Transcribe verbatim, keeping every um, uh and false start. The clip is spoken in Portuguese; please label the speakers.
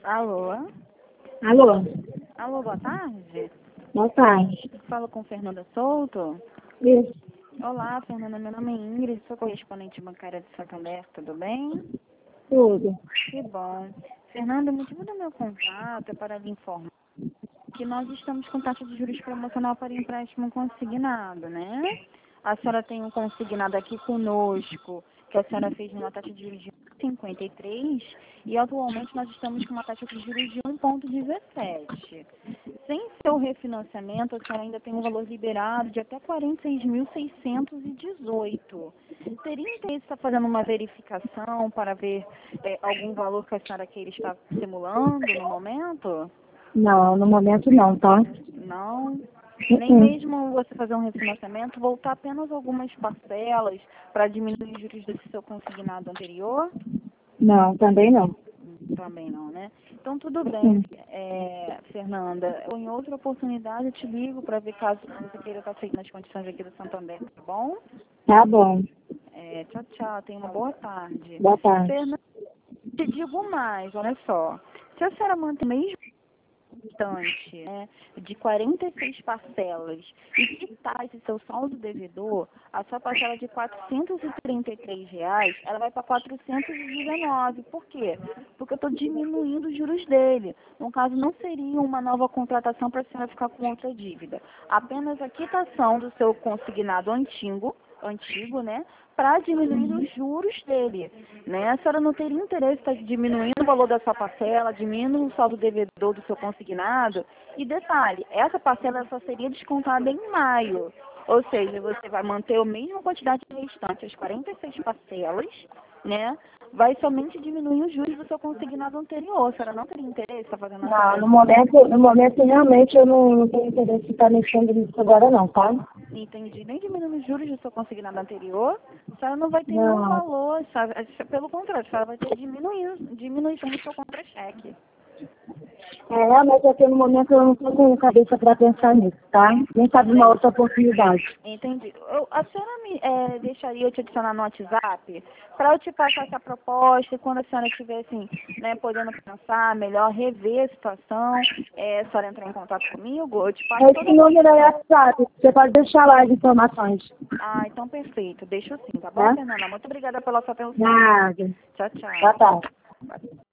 Speaker 1: Alô?
Speaker 2: Alô?
Speaker 1: Alô, boa tarde.
Speaker 2: Boa tarde.
Speaker 1: Falo com Fernanda Souto.
Speaker 2: Isso.
Speaker 1: Olá, Fernanda. Meu nome é Ingrid, sou correspondente bancária de Santander, tudo bem?
Speaker 2: Tudo.
Speaker 1: Que bom. Fernanda, o motivo do meu contato é para lhe informar que nós estamos com taxa de juros promocional para empréstimo consignado, né? A senhora tem um consignado aqui conosco, que a senhora fez numa taxa de juros de um vírgula cinquenta e três e atualmente nós estamos com uma taxa de juros de um vírgula dezessete. Sem seu refinanciamento, a senhora ainda tem um valor liberado de até quarenta e seis mil seiscentos e dezoito. Teria interesse em estar fazendo uma verificação para ver é, algum valor que a senhora queira estar simulando no momento?
Speaker 2: Não, no momento não, tá?
Speaker 1: Não. Nem
Speaker 2: Uh-uh.
Speaker 1: mesmo você fazer um refinanciamento, voltar apenas algumas parcelas para diminuir os juros do seu consignado anterior?
Speaker 2: Não, também não.
Speaker 1: Também não, né? Então, tudo bem,
Speaker 2: Uh-uh.
Speaker 1: é, Fernanda. Eu, em outra oportunidade, eu te ligo para ver caso você queira estar seguindo as condições aqui do Santander, tá bom?
Speaker 2: Tá bom.
Speaker 1: É, tchau, tchau. Tenha uma boa tarde.
Speaker 2: Boa tarde.
Speaker 1: Fernanda, te digo mais, olha só. Se a senhora manter o mesmo montante, né, de quarenta e seis parcelas e quitar esse seu saldo devedor, a sua parcela de quatrocentos e trinta e três reais, ela vai para quatrocentos e dezenove. Por quê? Porque eu estou diminuindo os juros dele. No caso, não seria uma nova contratação para a senhora ficar com outra dívida. Apenas a quitação do seu consignado antigo, antigo, né, para diminuir os juros dele, né? A senhora não teria interesse em estar diminuindo o valor da sua parcela, diminuindo o saldo devedor do seu consignado. E detalhe, essa parcela só seria descontada em maio. Ou seja, você vai manter a mesma quantidade restante, as quarenta e seis parcelas, né? Vai somente diminuir os juros do seu consignado anterior. A senhora não teria interesse em estar fazendo essa...
Speaker 2: Não, no momento, no momento realmente eu não, não tenho interesse em estar mexendo nisso agora não, tá?
Speaker 1: Entendi. Nem diminuindo os juros do seu consignado anterior, a senhora não vai ter nenhum
Speaker 2: Não.
Speaker 1: valor, sabe? Pelo contrário, a senhora vai ter diminuindo, diminuição do seu contra-cheque.
Speaker 2: É, realmente aqui no momento eu não estou com cabeça para pensar nisso, tá? Nem sabe uma outra oportunidade.
Speaker 1: Entendi. Eu, a senhora me é, deixaria eu te adicionar no WhatsApp para eu te passar essa proposta e quando a senhora estiver assim, né, podendo pensar melhor, rever a situação, é, a senhora entrar em contato comigo, eu te passo
Speaker 2: Esse
Speaker 1: toda...
Speaker 2: número é WhatsApp, você pode deixar lá as informações.
Speaker 1: Ah, então perfeito. Deixa sim, tá bom,
Speaker 2: Tá?
Speaker 1: Fernanda? Muito obrigada pela sua atenção.
Speaker 2: Nada.
Speaker 1: Tchau, tchau.
Speaker 2: Boa tarde.